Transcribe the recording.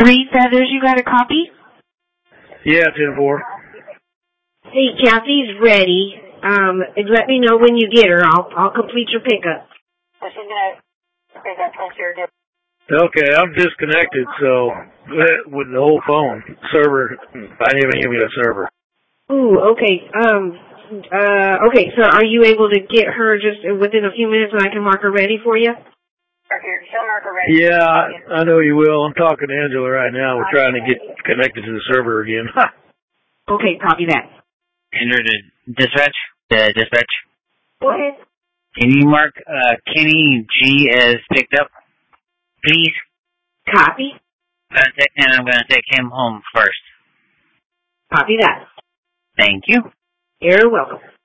Three Feathers, you got a copy? Yeah, 10-4. Hey, Kathy's ready. Let me know when you get her. I'll complete your pickup. Okay, I'm disconnected, so with the whole phone server, I didn't even give me a server. Ooh, okay. Okay, so are you able to get her just within a few minutes and I can mark her ready for you? Yeah, I know you will. I'm talking to Angela right now. We're trying to get connected to the server again. Okay, copy that. Enter the dispatch. Go ahead. Can you mark Kenny G as picked up, please? Copy. And I'm going to take him home first. Copy that. Thank you. You're welcome.